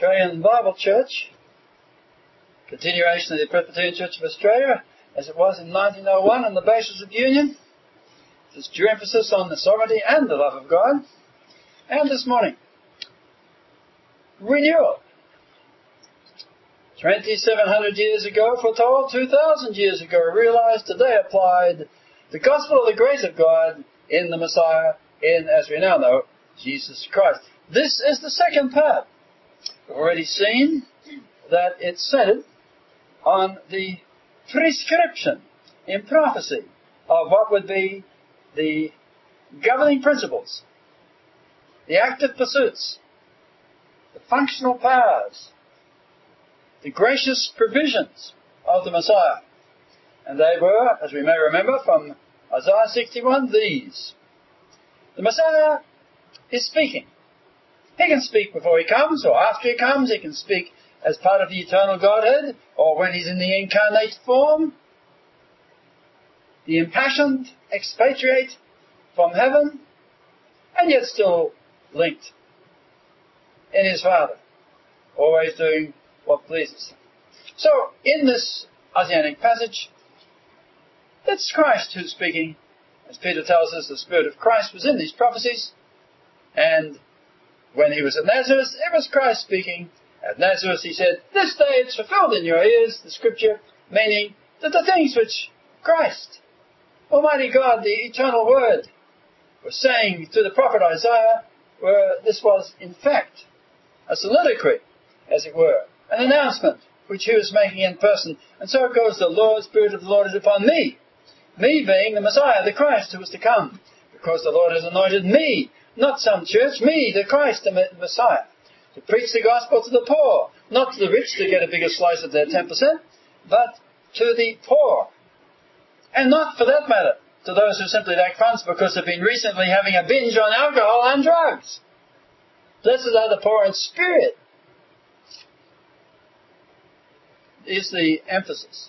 Australian Bible Church, continuation of the Presbyterian Church of Australia, as it was in 1901 on the basis of union. There's due emphasis on the sovereignty and the love of God. And this morning, renewal. 2,700 years ago foretold, 2,000 years ago realized, today applied, the gospel of the grace of God in the Messiah, in, as we now know, Jesus Christ. This is the second part. We've already seen that it's centered on the prescription in prophecy of what would be the governing principles, the active pursuits, the functional powers, the gracious provisions of the Messiah. And they were, as we may remember from Isaiah 61, these. The Messiah is speaking. He can speak before he comes or after he comes. He can speak as part of the eternal Godhead or when he's in the incarnate form. The impassioned expatriate from heaven and yet still linked in his Father, always doing what pleases him. So, in this Isaianic passage, it's Christ who's speaking. As Peter tells us, the Spirit of Christ was in these prophecies, and when he was at Nazareth, it was Christ speaking. At Nazareth he said, "This day it's fulfilled in your ears," the scripture, meaning that the things which Christ, Almighty God, the eternal Word, was saying to the prophet Isaiah, this was in fact a soliloquy, as it were, an announcement which he was making in person. And so it goes, the Spirit of the Lord is upon me. Me being the Messiah, the Christ who was to come. Because the Lord has anointed me, not some church, me, the Christ, the Messiah, to preach the gospel to the poor, not to the rich to get a bigger slice of their 10%, but to the poor. And not, for that matter, to those who simply lack funds because they've been recently having a binge on alcohol and drugs. Blessed are the poor in spirit, is the emphasis.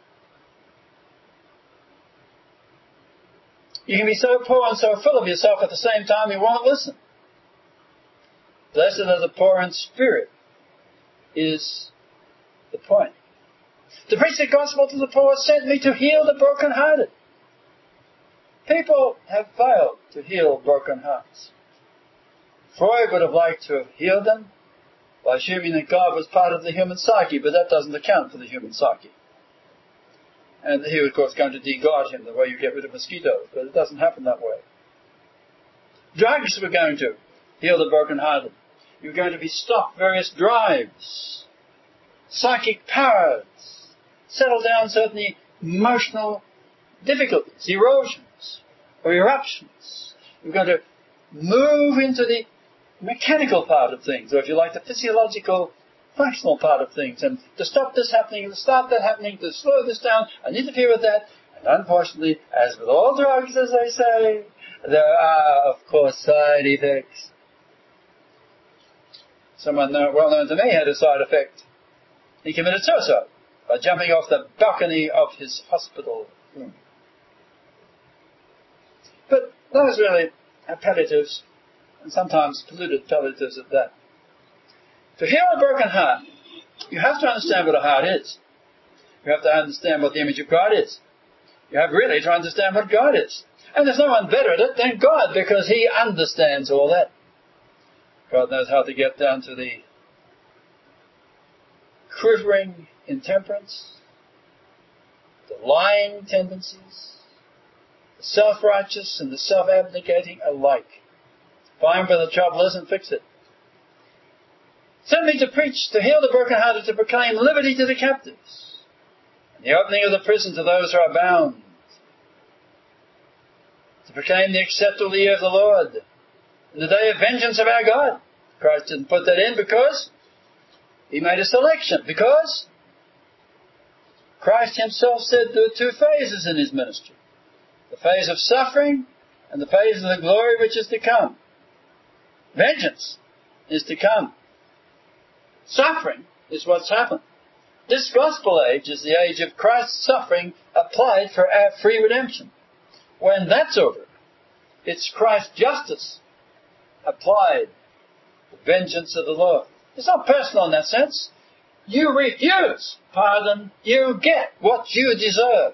You can be so poor and so full of yourself at the same time you won't listen. Blessed are the poor in spirit is the point. To preach the gospel to the poor sent me to heal the brokenhearted. People have failed to heal broken hearts. Freud would have liked to have healed them by assuming that God was part of the human psyche, but that doesn't account for the human psyche. And he was, of course, going to de-God him the way you get rid of mosquitoes, but it doesn't happen that way. Drugs were going to heal the brokenhearted. You're going to be stopped various drives, psychic powers, settle down certain emotional difficulties, erosions, or eruptions. You're going to move into the mechanical part of things, or if you like, the physiological, functional part of things, and to stop this happening, to stop that happening, to slow this down, and interfere with that. And unfortunately, as with all drugs, as they say, there are, of course, side effects. Someone well known to me had a side effect. He committed suicide by jumping off the balcony of his hospital room. But those really are palliatives, and sometimes polluted palliatives at that. To heal a broken heart, you have to understand what a heart is. You have to understand what the image of God is. You have really to understand what God is. And there's no one better at it than God, because he understands all that. God knows how to get down to the quivering intemperance, the lying tendencies, the self-righteous and the self-abnegating alike. Find where the trouble is and fix it. Sent me to preach, to heal the brokenhearted, to proclaim liberty to the captives, and the opening of the prison to those who are bound, to proclaim the acceptable year of the Lord, and the day of vengeance of our God. Christ didn't put that in because he made a selection, because Christ himself said there were two phases in his ministry. The phase of suffering and the phase of the glory which is to come. Vengeance is to come. Suffering is what's happened. This gospel age is the age of Christ's suffering applied for our free redemption. When that's over, it's Christ's justice applied, the vengeance of the Lord. It's not personal in that sense. You refuse pardon, you get what you deserve.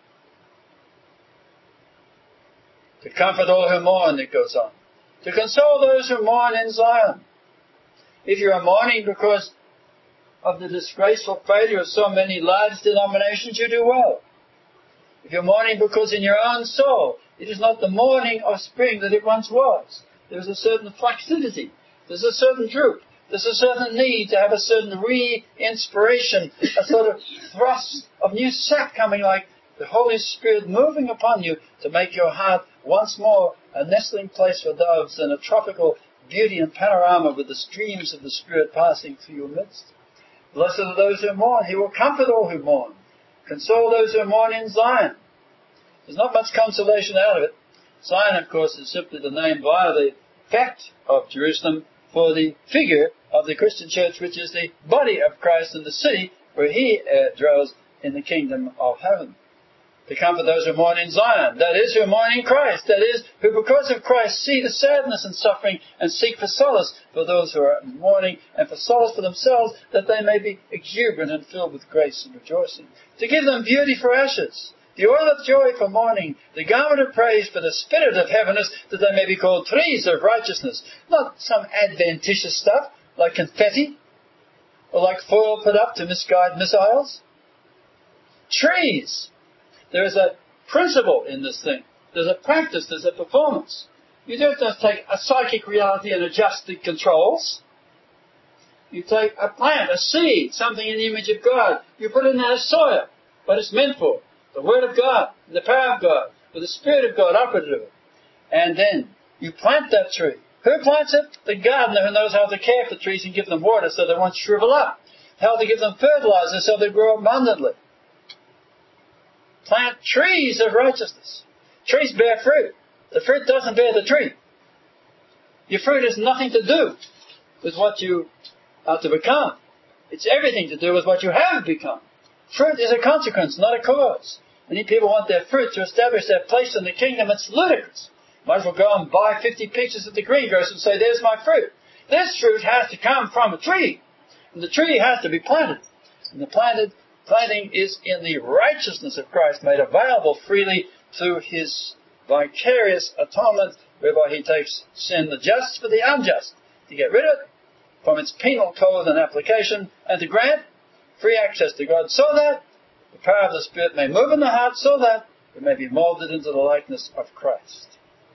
To comfort all who mourn, it goes on. To console those who mourn in Zion. If you are mourning because of the disgraceful failure of so many large denominations, you do well. If you're mourning because in your own soul it is not the morning of spring that it once was, there's a certain flaccidity, there's a certain droop, there's a certain need to have a certain re-inspiration, a sort of thrust of new sap coming, like the Holy Spirit moving upon you to make your heart once more a nestling place for doves and a tropical beauty and panorama with the streams of the Spirit passing through your midst. Blessed are those who mourn. He will comfort all who mourn. Console those who mourn in Zion. There's not much consolation out of it. Zion, of course, is simply the name via the fact of Jerusalem for the figure of the Christian church, which is the body of Christ in the city where he dwells in the kingdom of heaven. To comfort those who mourn in Zion, that is, who mourn in Christ, that is, who because of Christ see the sadness and suffering and seek for solace for those who are mourning and for solace for themselves, that they may be exuberant and filled with grace and rejoicing. To give them beauty for ashes, the oil of joy for mourning, the garment of praise for the spirit of heaviness, that they may be called trees of righteousness. Not some adventitious stuff like confetti or like foil put up to misguide missiles. Trees. There is a principle in this thing. There's a practice, there's a performance. You don't just take a psychic reality and adjust the controls. You take a plant, a seed, something in the image of God. You put it in that soil, what it's meant for. The Word of God, the power of God, with the Spirit of God operative in it. And then you plant that tree. Who plants it? The gardener who knows how to care for trees and give them water so they won't shrivel up. How to give them fertilizer so they grow abundantly. Plant trees of righteousness. Trees bear fruit. The fruit doesn't bear the tree. Your fruit has nothing to do with what you are to become. It's everything to do with what you have become. Fruit is a consequence, not a cause. Many people want their fruit to establish their place in the kingdom. It's ludicrous. Might as well go and buy 50 peaches at the greengrocer and say, there's my fruit. This fruit has to come from a tree. And the tree has to be planted. And the planting is in the righteousness of Christ, made available freely through his vicarious atonement, whereby he takes sin, the just for the unjust, to get rid of it from its penal code and application, and to grant free access to God, so that the power of the Spirit may move in the heart, so that it may be molded into the likeness of Christ.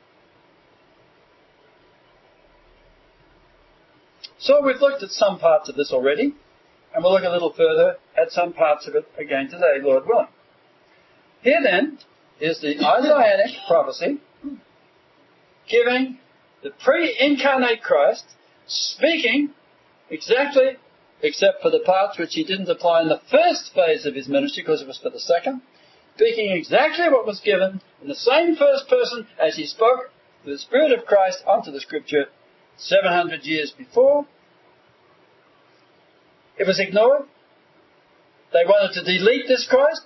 So we've looked at some parts of this already, and we'll look a little further at some parts of it again today, Lord willing. Here then is the Isaianic prophecy giving the pre-incarnate Christ, speaking exactly, except for the parts which he didn't apply in the first phase of his ministry because it was for the second, speaking exactly what was given in the same first person as he spoke the Spirit of Christ onto the Scripture 700 years before. It was ignored. They wanted to delete this Christ.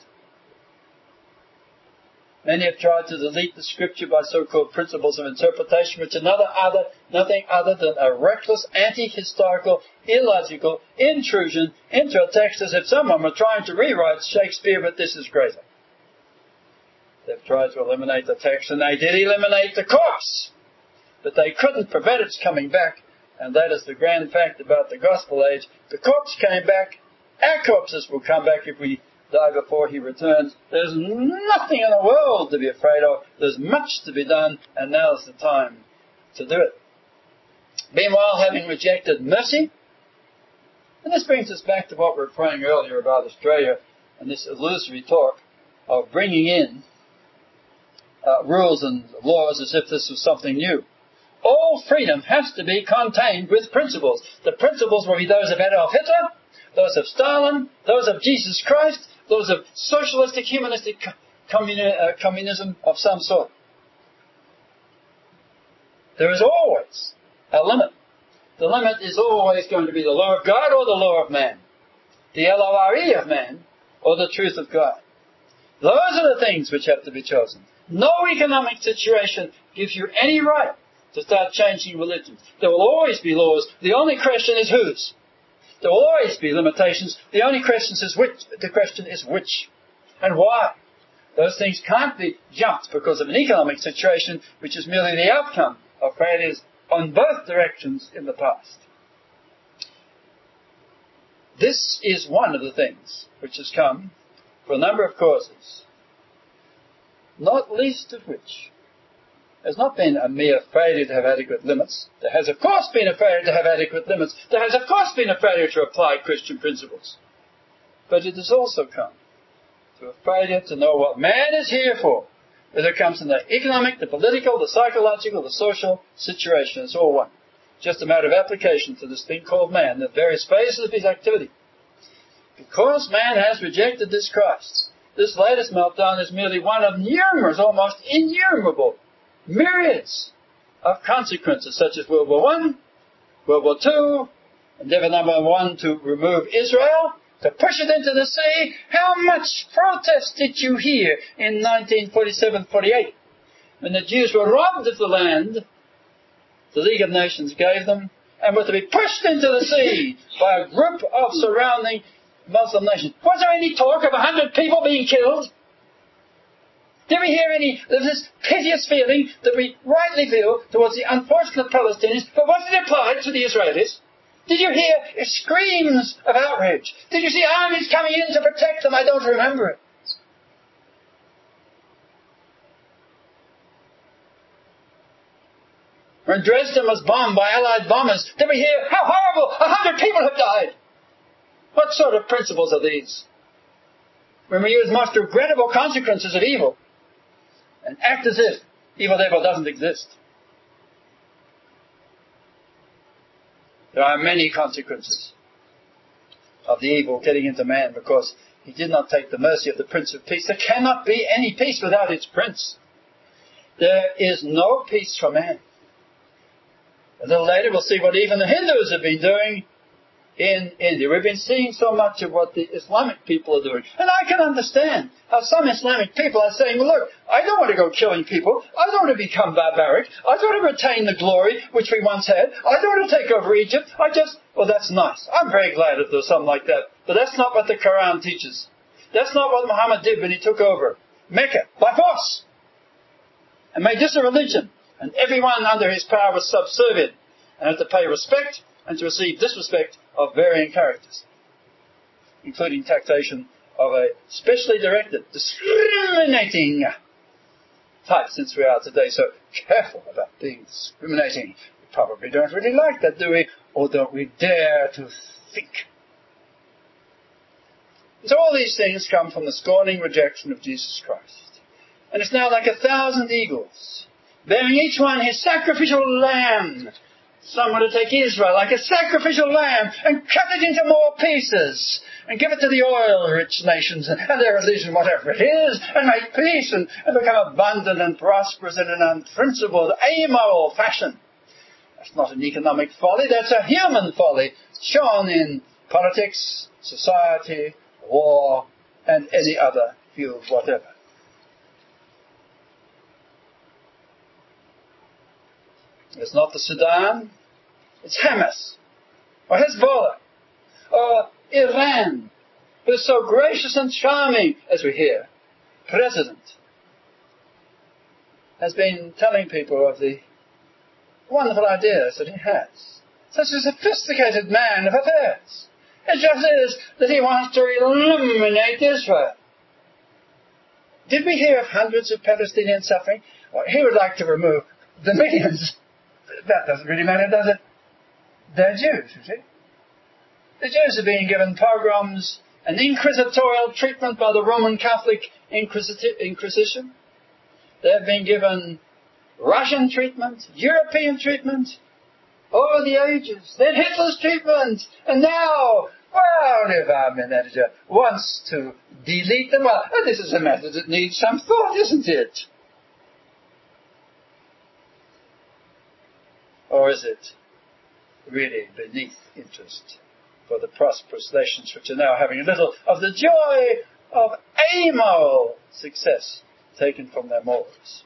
Many have tried to delete the Scripture by so-called principles of interpretation, which are nothing other than a reckless, anti-historical, illogical intrusion into a text as if someone were trying to rewrite Shakespeare, but this is greater. They've tried to eliminate the text, and they did eliminate the corpse. But they couldn't prevent its coming back, and that is the grand fact about the gospel age. The corpse came back. Our corpses will come back if we die before he returns. There's nothing in the world to be afraid of. There's much to be done, and now's the time to do it. Meanwhile, having rejected mercy, and this brings us back to what we were praying earlier about Australia and this illusory talk of bringing in rules and laws as if this was something new. All freedom has to be contained with principles. The principles will be those of Adolf Hitler, those of Stalin, those of Jesus Christ, those of socialistic, humanistic communism of some sort. There is always a limit. The limit is always going to be the law of God or the law of man, the L-O-R-E of man, or the truth of God. Those are the things which have to be chosen. No economic situation gives you any right to start changing religions. There will always be laws. The only question is whose. There will always be limitations. The only question is which. The question is which and why. Those things can't be jumped because of an economic situation which is merely the outcome of failures on both directions in the past. This is one of the things which has come for a number of causes, not least of which has not been a mere failure to have adequate limits. There has, of course, been a failure to have adequate limits. There has, of course, been a failure to apply Christian principles. But it has also come to a failure to know what man is here for. Whether it comes in the economic, the political, the psychological, the social situation, it's all one. Just a matter of application to this thing called man, the various phases of his activity. Because man has rejected this Christ, this latest meltdown is merely one of numerous, almost innumerable, myriads of consequences, such as World War I, World War II, endeavor number 1 to remove Israel, to push it into the sea. How much protest did you hear in 1947-48 when the Jews were robbed of the land the League of Nations gave them and were to be pushed into the sea by a group of surrounding Muslim nations? Was there any talk of 100 people being killed? Did we hear any of this piteous feeling that we rightly feel towards the unfortunate Palestinians, but was it applied to the Israelis? Did you hear screams of outrage? Did you see armies coming in to protect them? I don't remember it. When Dresden was bombed by Allied bombers, did we hear, how horrible, 100 people have died? What sort of principles are these? When we use most regrettable consequences of evil and act as if evil therefore doesn't exist. There are many consequences of the evil getting into man because he did not take the mercy of the Prince of Peace. There cannot be any peace without its Prince. There is no peace for man. A little later we'll see what even the Hindus have been doing in India. We've been seeing so much of what the Islamic people are doing. And I can understand how some Islamic people are saying, well, look, I don't want to go killing people. I don't want to become barbaric. I don't want to retain the glory which we once had. I don't want to take over Egypt. Well, that's nice. I'm very glad if there's something like that. But that's not what the Quran teaches. That's not what Muhammad did when he took over Mecca by force and made this a religion. And everyone under his power was subservient and had to pay respect and to receive disrespect of varying characters, including taxation of a specially directed, discriminating type, since we are today so careful about being discriminating. We probably don't really like that, do we? Or don't we dare to think? So all these things come from the scorning rejection of Jesus Christ. And it's now like 1,000 eagles, bearing each one his sacrificial lamb. Some want to take Israel like a sacrificial lamb and cut it into more pieces and give it to the oil-rich nations and their religion, whatever it is, and make peace and become abundant and prosperous in an unprincipled, amoral fashion. That's not an economic folly, that's a human folly shown in politics, society, war, and any other field whatever. It's not the Sudan, it's Hamas, or Hezbollah, or Iran, who's so gracious and charming, as we hear. President has been telling people of the wonderful ideas that he has. Such a sophisticated man of affairs. It just is that he wants to eliminate Israel. Did we hear of hundreds of Palestinians suffering? Well, he would like to remove the millions. That doesn't really matter, does it? They're Jews, you see. The Jews are being given pogroms and inquisitorial treatment by the Roman Catholic Inquisition. They've been given Russian treatment, European treatment, over the ages. Then Hitler's treatment. And now, well, if our manager wants to delete them, well, this is a matter that needs some thought, isn't it? Or is it really beneath interest for the prosperous nations which are now having a little of the joy of amoral success taken from their morals?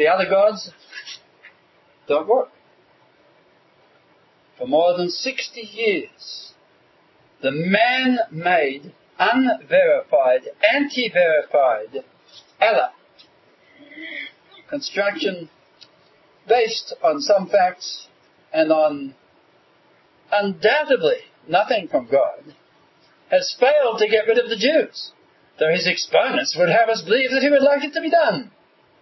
The other gods don't work. For more than 60 years, the man-made, unverified, anti-verified Allah construction based on some facts and on undoubtedly nothing from God has failed to get rid of the Jews, though his exponents would have us believe that he would like it to be done.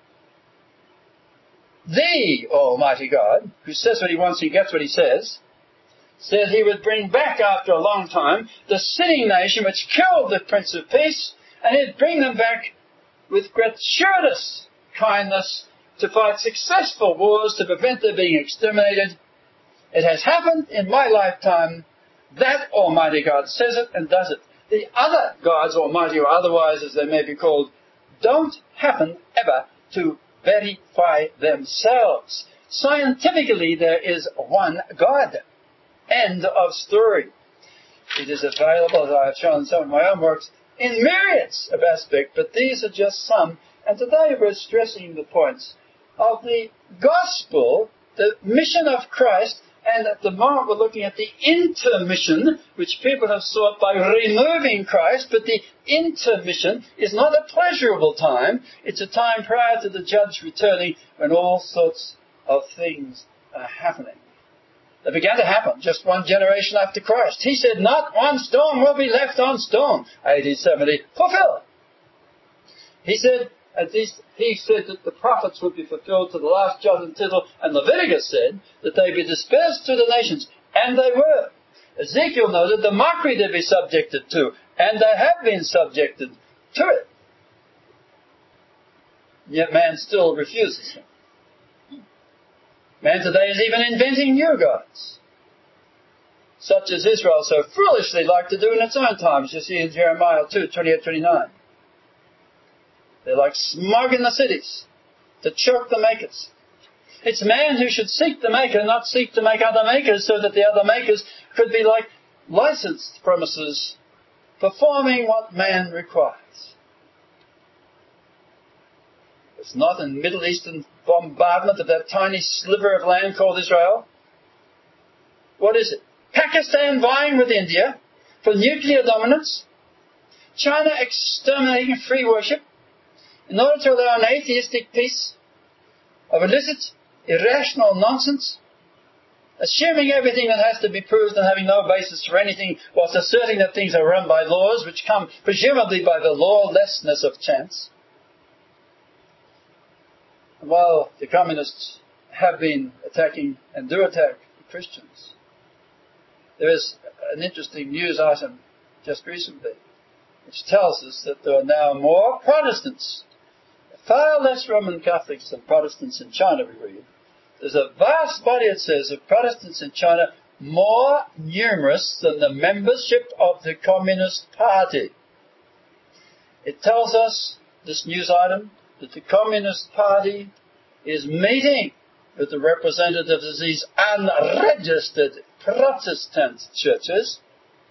The Almighty God, who says what he wants and gets what he says he would bring back after a long time the sinning nation which killed the Prince of Peace, and he'd bring them back with gratuitous kindness to fight successful wars to prevent their being exterminated. It has happened in my lifetime. That Almighty God says it and does it. The other gods, almighty or otherwise as they may be called, don't happen ever to verify themselves. Scientifically, there is one God. End of story. It is available, as I have shown in some of my own works, in myriads of aspects, but these are just some. And today we're stressing the points of the gospel, the mission of Christ, and at the moment we're looking at the intermission, which people have sought by removing Christ, but the intermission is not a pleasurable time. It's a time prior to the judge returning when all sorts of things are happening. They began to happen just one generation after Christ. He said, not one stone will be left on stone. AD 70, fulfilled. He said that the prophets would be fulfilled to the last jot and tittle, and Leviticus said that they'd be dispersed to the nations, and they were. Ezekiel noted the mockery they'd be subjected to, and they have been subjected to it. Yet man still refuses him. Man today is even inventing new gods, such as Israel so foolishly liked to do in its own times. You see in Jeremiah 2, 28-29. They're like smog in the cities to choke the makers. It's man who should seek the maker, not seek to make other makers, so that the other makers could be like licensed premises, performing what man requires. It's not in Middle Eastern bombardment of that tiny sliver of land called Israel. What is it? Pakistan vying with India for nuclear dominance. China exterminating free worship in order to allow an atheistic piece of illicit, irrational nonsense, assuming everything that has to be proved and having no basis for anything, whilst asserting that things are run by laws which come presumably by the lawlessness of chance. While the communists have been attacking and do attack the Christians, there is an interesting news item just recently which tells us that there are now more Protestants, far less Roman Catholics than Protestants in China, we read. There's a vast body, it says, of Protestants in China, more numerous than the membership of the Communist Party. It tells us, this news item, that the Communist Party is meeting with the representatives of these unregistered Protestant churches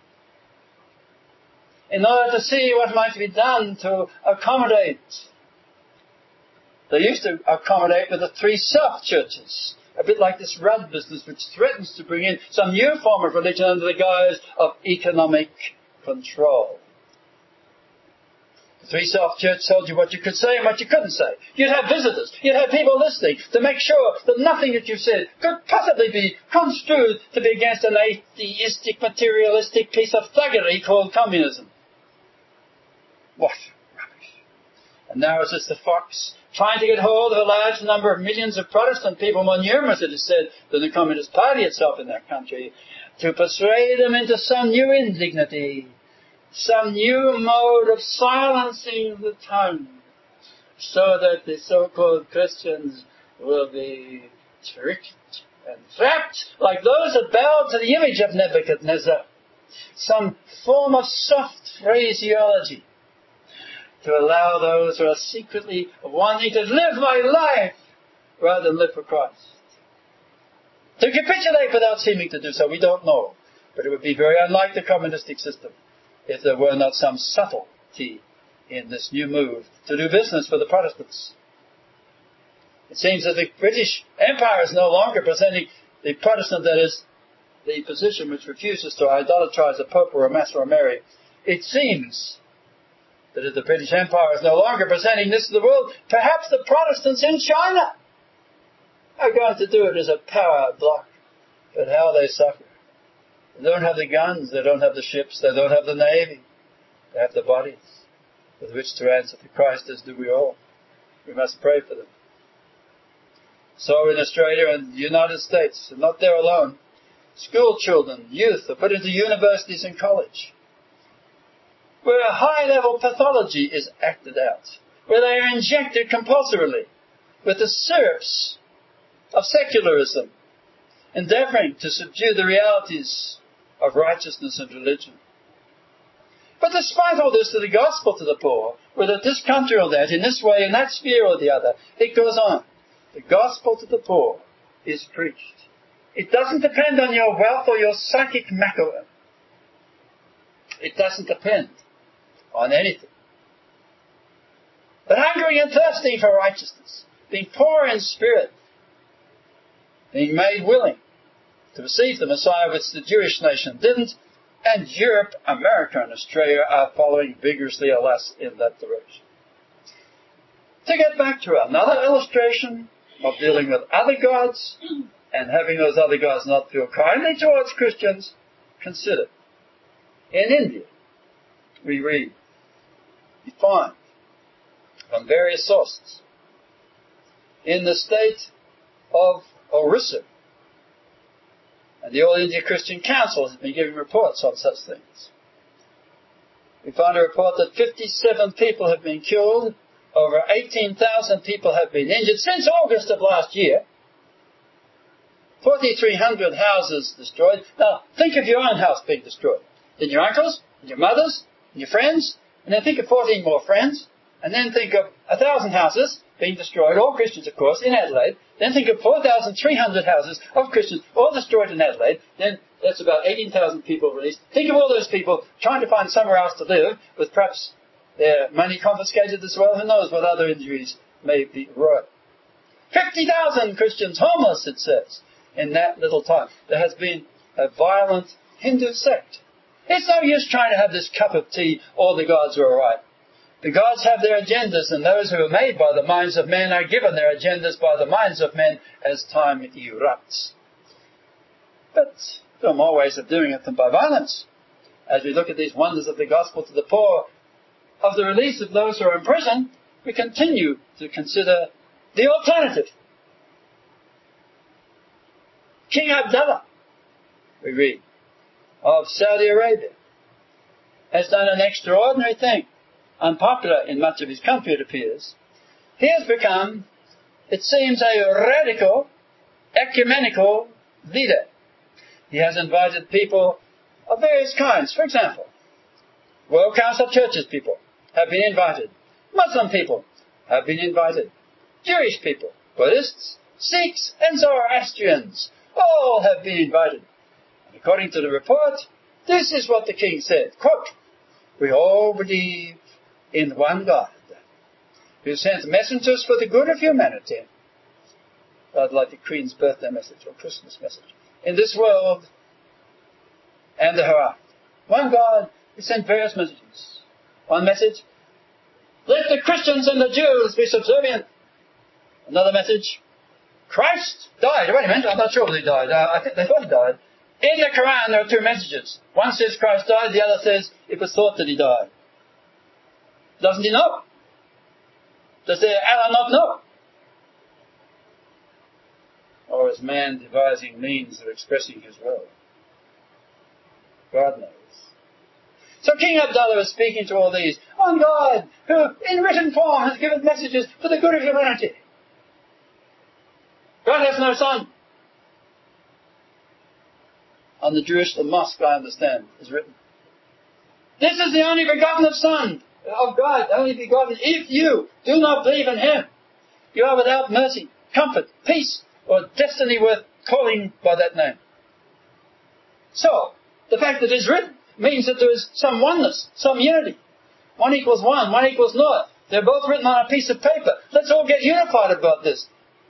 in order to see what might be done to accommodate. They used to accommodate with the three self-churches, a bit like this Rudd business which threatens to bring in some new form of religion under the guise of economic control. The three self-church told you what you could say and what you couldn't say. You'd have visitors. You'd have people listening to make sure that nothing that you said could possibly be construed to be against an atheistic, materialistic piece of thuggery called communism. What rubbish. And now it's just the fox trying to get hold of a large number of millions of Protestant people, more numerous, it is said, than the Communist Party itself in that country, to persuade them into some new indignity, some new mode of silencing the tongue, so that the so-called Christians will be tricked and trapped like those that bowed to the image of Nebuchadnezzar. Some form of soft phraseology to allow those who are secretly wanting to live my life rather than live for Christ to capitulate without seeming to do so. We don't know, but it would be very unlike the communistic system if there were not some subtlety in this new move to do business for the Protestants. It seems that the British Empire is no longer presenting the Protestant, that is, the position which refuses to idolatrize a Pope or a Mass or a Mary. It seems that if the British Empire is no longer presenting this to the world, perhaps the Protestants in China are going to do it as a power block. But how they suffer. They don't have the guns, they don't have the ships, they don't have the navy. They have the bodies with which to answer to Christ, as do we all. We must pray for them. So in Australia and the United States, and not there alone, school children, youth are put into universities and college, where a high-level pathology is acted out, where they are injected compulsorily with the syrups of secularism, endeavoring to subdue the realities of righteousness and religion. But despite all this, to the gospel to the poor, whether this country or that, in this way, in that sphere or the other, it goes on. The gospel to the poor is preached. It doesn't depend on your wealth or your psychic mackerel. It doesn't depend on anything. But hungering and thirsting for righteousness, being poor in spirit, being made willing to receive the Messiah, which the Jewish nation didn't, and Europe, America, and Australia are following vigorously, alas, in that direction. To get back to another illustration of dealing with other gods and having those other gods not feel kindly towards Christians, consider. In India, we read, we find from various sources, in the state of Orissa, and the All India Christian Council has been giving reports on such things. We found a report that 57 people have been killed, over 18,000 people have been injured since August of last year, 4,300 houses destroyed. Now, think of your own house being destroyed. Then your uncles, and your mothers, and your friends, and then think of 14 more friends, and then think of 1,000 houses being destroyed, all Christians, of course, in Adelaide. Then think of 4,300 houses of Christians, all destroyed in Adelaide. Then that's about 18,000 people released. Think of all those people trying to find somewhere else to live, with perhaps their money confiscated as well. Who knows what other injuries may be wrought. 50,000 Christians homeless, it says, in that little time. There has been a violent Hindu sect. It's no use trying to have this cup of tea, all the gods are all right. The gods have their agendas, and those who are made by the minds of men are given their agendas by the minds of men as time erupts. But there are more ways of doing it than by violence. As we look at these wonders of the gospel to the poor, of the release of those who are in prison, we continue to consider the alternative. King Abdullah, we read, of Saudi Arabia, has done an extraordinary thing. Unpopular in much of his country, it appears. He has become, it seems, a radical, ecumenical leader. He has invited people of various kinds. For example, World Council of Churches people have been invited. Muslim people have been invited. Jewish people, Buddhists, Sikhs, and Zoroastrians all have been invited. And according to the report, this is what the king said, quote, "We all believe in one God, who sent messengers for the good of humanity." I'd like the Queen's birthday message or Christmas message. In this world and the hereafter. One God who sent various messages. One message, let the Christians and the Jews be subservient. Another message, Christ died. Wait a minute, I'm not sure whether he died. I think they thought he died. In the Quran there are two messages. One says Christ died, the other says it was thought that he died. Doesn't he know? Does Allah not know? Or is man devising means of expressing his will? God knows. So King Abdullah is speaking to all these. One God who, in written form, has given messages for the good of humanity. God has no son. On the Jerusalem mosque, I understand, is written, this is the only begotten of Son of God, only begotten. If you do not believe in him, you are without mercy, comfort, peace, or destiny worth calling by that name. So, the fact that it is written means that there is some oneness, some unity. 1 = 1, 1 = 0. They're both written on a piece of paper. Let's all get unified about this.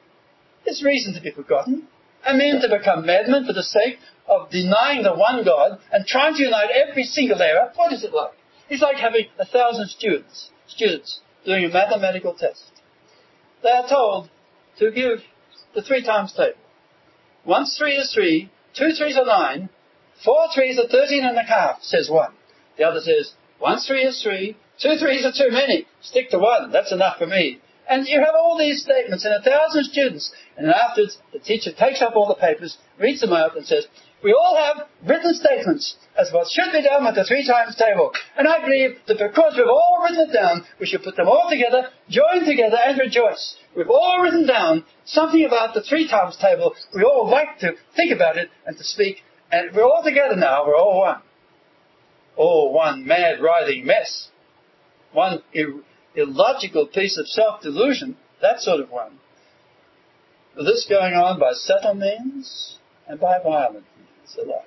There's reason to be forgotten. And men to become madmen for the sake of denying the one God and trying to unite every single error. What is it like? It's like having 1,000 students doing a mathematical test. They are told to give the 3 times table. 1 3 is 3, 2 3s are 9, 4 3s are 13 and a half, says one. The other says, 1 3 is 3, 2 3s are too many, stick to 1, that's enough for me. And you have all these statements and 1,000 students, and then afterwards the teacher takes up all the papers, reads them out and says, we all have written statements as what should be done with the 3 times table. And I believe that because we've all written it down, we should put them all together, join together and rejoice. We've all written down something about the 3 times table. We all like to think about it and to speak. And we're all together now. We're all one. All one mad, writhing mess. One illogical piece of self-delusion. That sort of one. With this going on by subtle means and by violent means alike.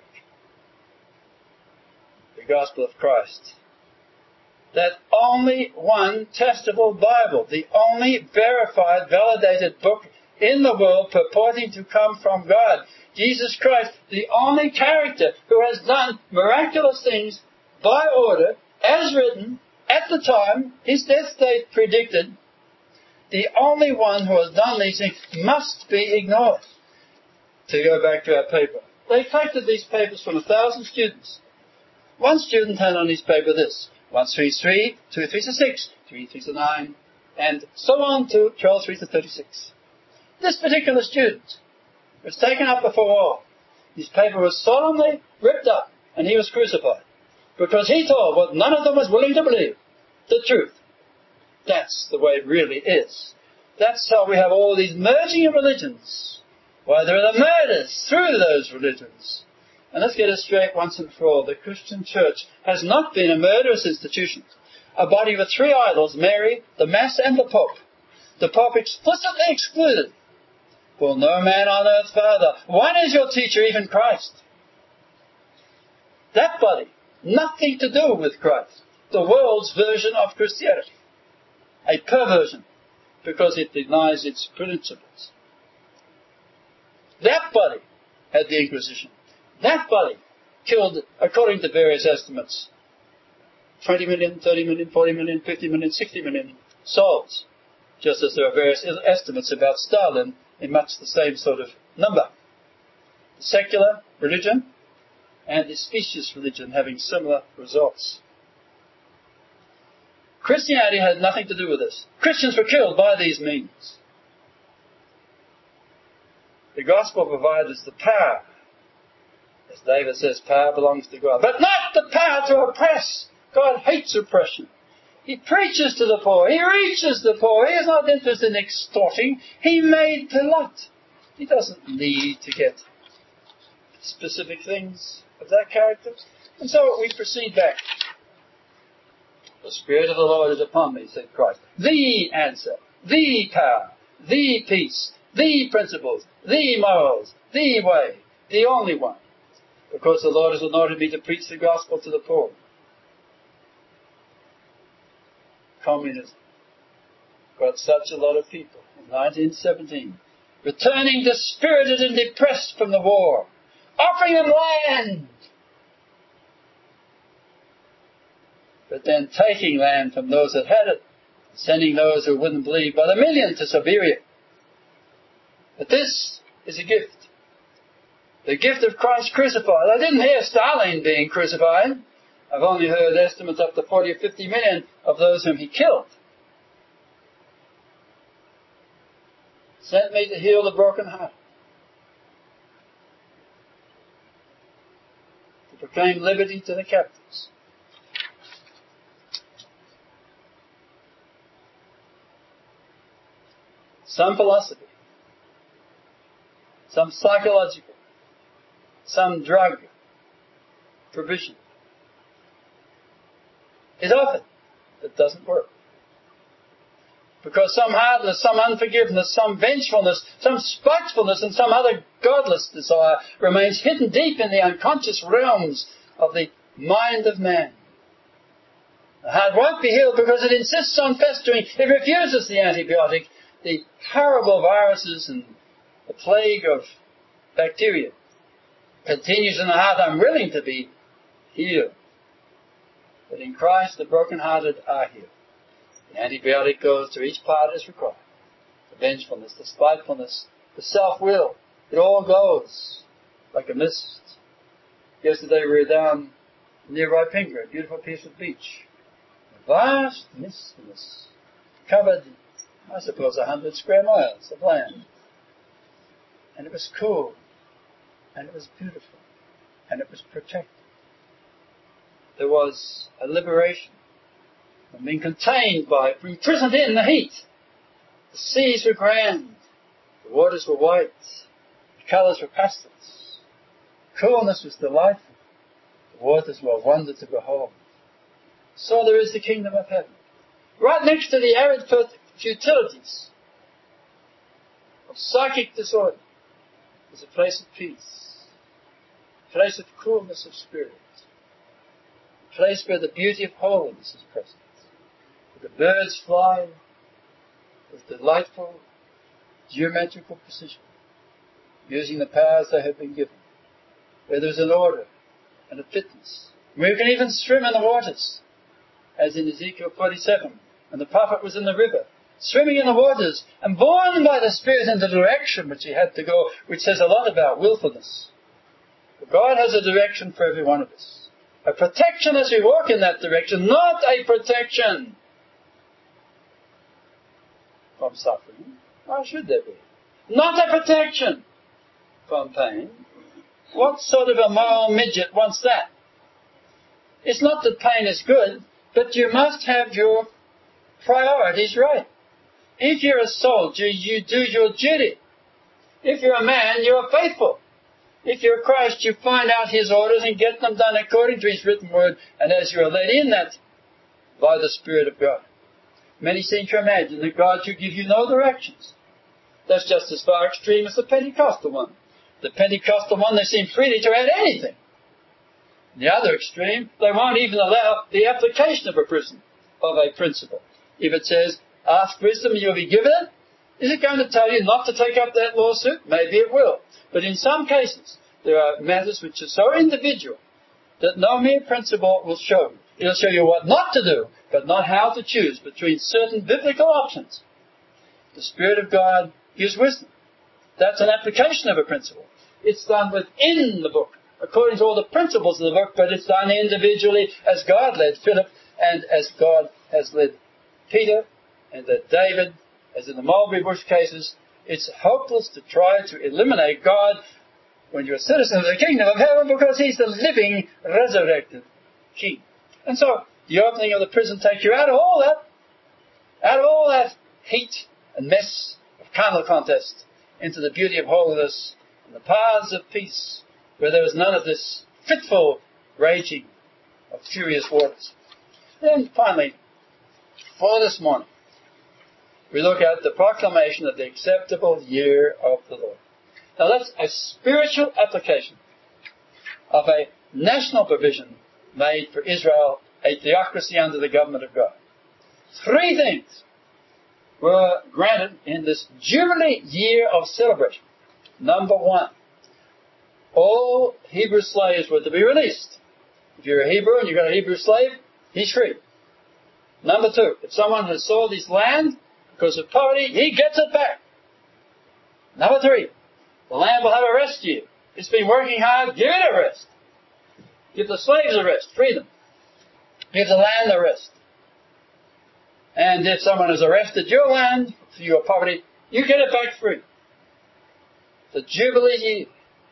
The gospel of Christ. That only one testable Bible, the only verified, validated book in the world purporting to come from God. Jesus Christ, the only character who has done miraculous things by order, as written, at the time his death date predicted. The only one who has done these things must be ignored. To go back to our paper. They collected these papers from 1,000 students. One student had on his paper this. 1 3 is 3, 2 3s are 6, 3 3s are 9, and so on to 12 3s are 36. This particular student was taken up before all. His paper was solemnly ripped up, and he was crucified. Because he told what none of them was willing to believe. The truth. That's the way it really is. That's how we have all these merging of religions. Why, there are the murders through those religions. And let's get it straight once and for all. The Christian church has not been a murderous institution. A body with 3 idols, Mary, the Mass, and the Pope. The Pope explicitly excluded. For no man on earth, Father. One is your teacher, even Christ. That body, nothing to do with Christ. The world's version of Christianity. A perversion, because it denies its principles. That body had the Inquisition. That body killed, according to various estimates, 20 million, 30 million, 40 million, 50 million, 60 million souls. Just as there are various estimates about Stalin in much the same sort of number. The secular religion and the specious religion having similar results. Christianity had nothing to do with this. Christians were killed by these means. The gospel provides the power. As David says, power belongs to God. But not the power to oppress. God hates oppression. He preaches to the poor. He reaches the poor. He is not interested in extorting. He made the lot. He doesn't need to get specific things of that character. And so we proceed back. The Spirit of the Lord is upon me, said Christ. The answer, the power, the peace, the principles, the morals, the way, the only one. Because the Lord has anointed me to preach the gospel to the poor. Communism got such a lot of people in 1917, returning dispirited and depressed from the war, offering them land, but then taking land from those that had it, sending those who wouldn't believe by the million to Siberia. But this is a gift. The gift of Christ crucified. I didn't hear Stalin being crucified. I've only heard estimates up to 40 or 50 million of those whom he killed. Sent me to heal the broken heart. To proclaim liberty to the captives. Some philosophy. Some psychological. Some drug provision is offered. It doesn't work. Because some hardness, some unforgiveness, some vengefulness, some spitefulness, and some other godless desire remains hidden deep in the unconscious realms of the mind of man. The heart won't be healed because it insists on festering. It refuses the antibiotic. The horrible viruses and the plague of bacteria continues in the heart, I'm willing to be healed. But in Christ, the brokenhearted are healed. An antibiotic goes to each part as required. The vengefulness, the spitefulness, the self-will, it all goes like a mist. Yesterday we were down near Waipinga, a beautiful piece of beach. A vast mistiness covered, I suppose, 100 square miles of land. And it was cool, and it was beautiful, and it was protected. There was a liberation from being contained by, imprisoned in the heat. The seas were grand, the waters were white, the colours were pastels. Coolness was delightful. The waters were a wonder to behold. So there is the kingdom of heaven. Right next to the arid futilities of psychic disorder is a place of peace, a place of coolness of spirit, a place where the beauty of holiness is present, where the birds fly with delightful geometrical precision, using the powers they have been given, where there is an order and a fitness, where you can even swim in the waters, as in Ezekiel 47, and the prophet was in the river, swimming in the waters, and borne by the Spirit in the direction which he had to go, which says a lot about willfulness. But God has a direction for every one of us. A protection as we walk in that direction, not a protection from suffering. Why should there be? Not a protection from pain. What sort of a moral midget wants that? It's not that pain is good, but you must have your priorities right. If you're a soldier, you do your duty. If you're a man, you're faithful. If you're Christ, you find out his orders and get them done according to his written word, and as you are led in that by the Spirit of God. Many seem to imagine that God should give you no directions. That's just as far extreme as the Pentecostal one. The Pentecostal one, they seem freely to add anything. The other extreme, they won't even allow the application of a principle. If it says, ask wisdom, you'll be given it, is it going to tell you not to take up that lawsuit? Maybe it will. But in some cases, there are matters which are so individual that no mere principle will show you. It'll show you what not to do, but not how to choose between certain biblical options. The Spirit of God gives wisdom. That's an application of a principle. It's done within the book, according to all the principles of the book, but it's done individually as God led Philip and as God has led Peter and led David, as in the mulberry bush cases. It's hopeless to try to eliminate God when you're a citizen of the kingdom of heaven, because he's the living, resurrected King. And so the opening of the prison takes you out of all that heat and mess of carnal contest into the beauty of holiness and the paths of peace, where there is none of this fitful raging of furious waters. Then finally, for this morning, we look at the proclamation of the acceptable year of the Lord. Now that's a spiritual application of a national provision made for Israel, a theocracy under the government of God. 3 things were granted in this Jubilee year of celebration. Number 1, all Hebrew slaves were to be released. If you're a Hebrew and you've got a Hebrew slave, he's free. Number 2, if someone has sold his land because of poverty, he gets it back. Number 3, the land will have a rest year. It's been working hard, give it a rest. Give the slaves a rest, free them. Give the land a rest. And if someone has arrested your land for your poverty, you get it back free. The Jubilee year.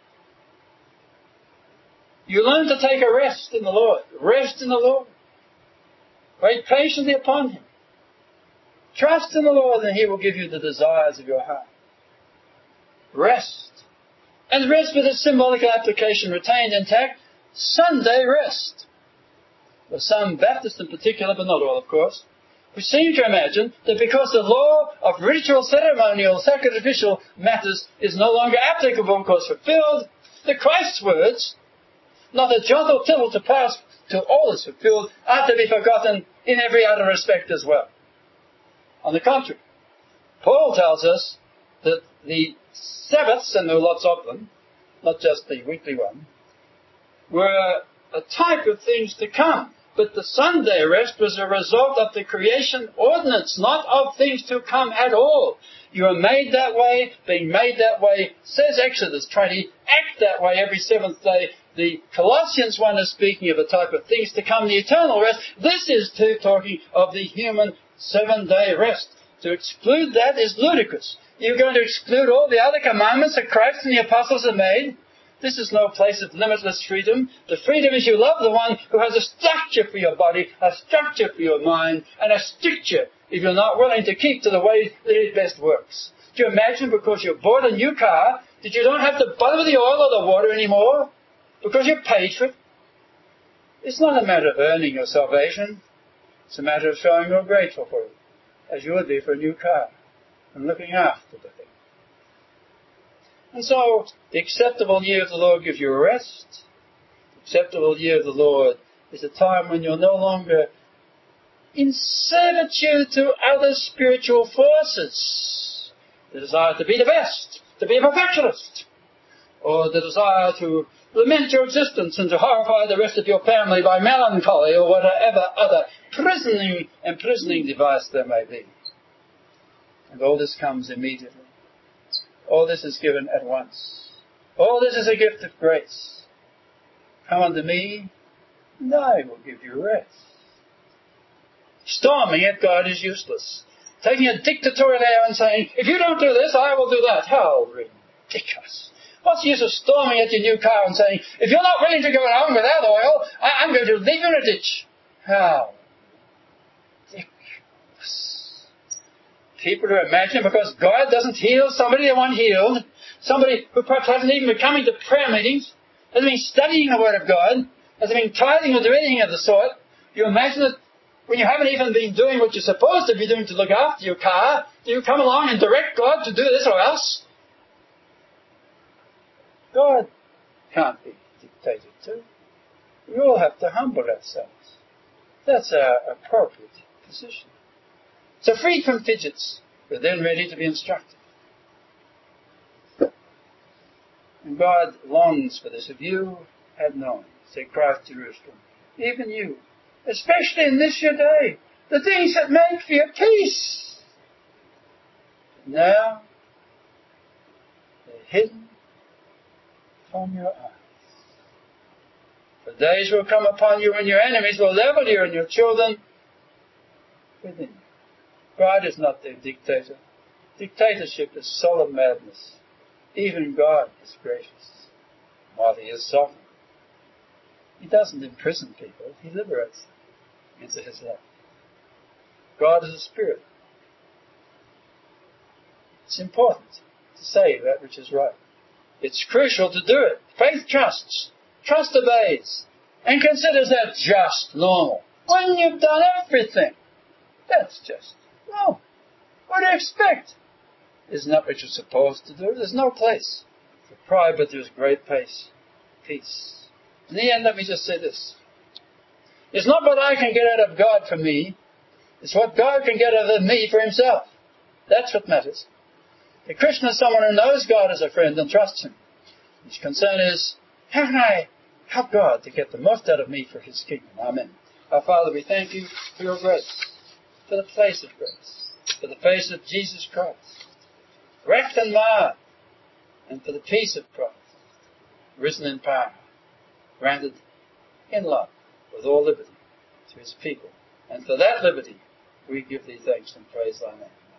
You learn to take a rest in the Lord. Rest in the Lord. Wait patiently upon him. Trust in the Lord and he will give you the desires of your heart. Rest. And rest with its symbolic application retained intact. Sunday rest. For some Baptists in particular, but not all of course, who seem to imagine that because the law of ritual, ceremonial, sacrificial matters is no longer applicable because fulfilled, the Christ's words, not a jot or tittle to pass till all is fulfilled, are to be forgotten in every other respect as well. On the contrary, Paul tells us that the Sabbaths, and there were lots of them, not just the weekly one, were a type of things to come. But the Sunday rest was a result of the creation ordinance, not of things to come at all. You are made that way, being made that way, says Exodus 20, act that way every seventh day. The Colossians one is speaking of a type of things to come, the eternal rest. This is talking of the human 7-day rest. To exclude that is ludicrous. You're going to exclude all the other commandments that Christ and the apostles have made? This is no place of limitless freedom. The freedom is you love the one who has a structure for your body, a structure for your mind, and a stricture if you're not willing to keep to the way that it best works. Do you imagine because you bought a new car that you don't have to bother with the oil or the water anymore because you paid for it? It's not a matter of earning your salvation. It's a matter of showing you're grateful for it, as you would be for a new car, and looking after the thing. And so, the acceptable year of the Lord gives you a rest. The acceptable year of the Lord is a time when you're no longer in servitude to other spiritual forces. The desire to be the best, to be a perfectionist, or the desire to lament your existence and to horrify the rest of your family by melancholy or whatever other imprisoning device there may be. And all this comes immediately. All this is given at once. All this is a gift of grace. Come unto me, and I will give you rest. Storming at God is useless. Taking a dictatorial air and saying, if you don't do this, I will do that. How ridiculous. What's the use of storming at your new car and saying, if you're not willing to go home without oil, I'm going to leave you in a ditch. How ridiculous. People who imagine because God doesn't heal somebody they want healed, somebody who perhaps hasn't even been coming to prayer meetings, hasn't been studying the Word of God, hasn't been tithing or doing anything of the sort, you imagine that when you haven't even been doing what you're supposed to be doing to look after your car, do you come along and direct God to do this or else? God can't be dictated to. We all have to humble ourselves. That's our appropriate position. So freed from fidgets, we're then ready to be instructed. And God longs for this. If you had known, said Christ to Jerusalem, even you, especially in this your day, the things that make for your peace. Now, they're hidden from your eyes. The days will come upon you when your enemies will level you and your children within you. God is not their dictator. Dictatorship is solemn madness. Even God is gracious, while He is sovereign. He doesn't imprison people. He liberates them into His love. God is a spirit. It's important to say that which is right. It's crucial to do it. Faith trusts. Trust obeys. And considers that just normal. When you've done everything, that's just normal. What do you expect? Isn't that what you're supposed to do? There's no place for pride, but there's great peace. In the end, let me just say this. It's not what I can get out of God for me. It's what God can get out of me for Himself. That's what matters. The Christian is someone who knows God as a friend and trusts Him. His concern is, how can I help God to get the most out of me for His kingdom? Amen. Our Father, we thank You for Your grace, for the place of grace, for the face of Jesus Christ, wrecked and marred, and for the peace of Christ, risen in power, granted in love, with all liberty to His people. And for that liberty, we give Thee thanks and praise Thy name.